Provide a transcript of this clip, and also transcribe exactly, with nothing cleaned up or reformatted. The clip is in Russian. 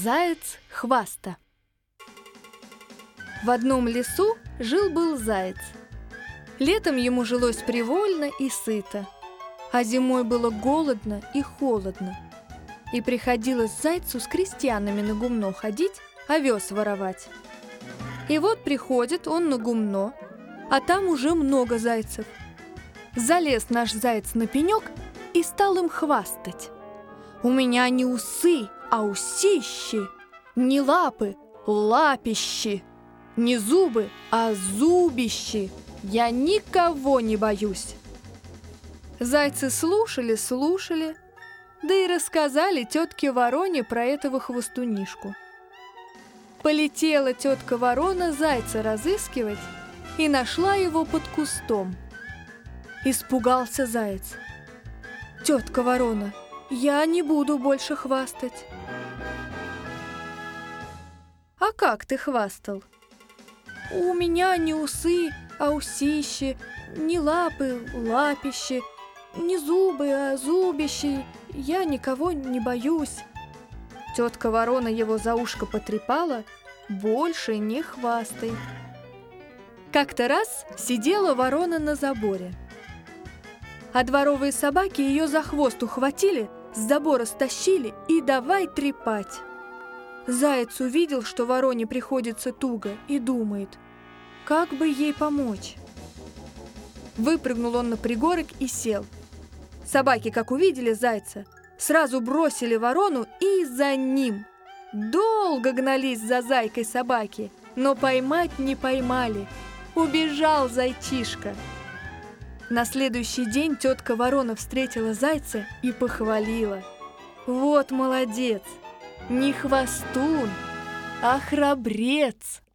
Заяц Хваста. В одном лесу жил-был заяц. Летом ему жилось привольно и сыто, а зимой было голодно и холодно. И приходилось зайцу с крестьянами на гумно ходить, овес воровать. И вот приходит он на гумно, а там уже много зайцев. Залез наш заяц на пенек и стал им хвастать. «У меня не усы, а усищи, не лапы, лапищи, не зубы, а зубищи. Я никого не боюсь». Зайцы слушали, слушали, да и рассказали тетке Вороне про этого хвостунишку. Полетела тетка Ворона зайца разыскивать и нашла его под кустом. Испугался заяц. «Тетка Ворона, я не буду больше хвастать». «А как ты хвастал?» «У меня не усы, а усищи, не лапы, лапищи, не зубы, а зубищи. Я никого не боюсь». Тетка Ворона его за ушко потрепала: «Больше не хвастай». Как-то раз сидела ворона на заборе, а дворовые собаки ее за хвост ухватили, с забора стащили и давай трепать. Заяц увидел, что вороне приходится туго, и думает, как бы ей помочь. Выпрыгнул он на пригорок и сел. Собаки, как увидели зайца, сразу бросили ворону и за ним. Долго гнались за зайкой собаки, но поймать не поймали. Убежал зайчишка. На следующий день тетка Ворона встретила зайца и похвалила. «Вот молодец! Не хвостун, а храбрец!»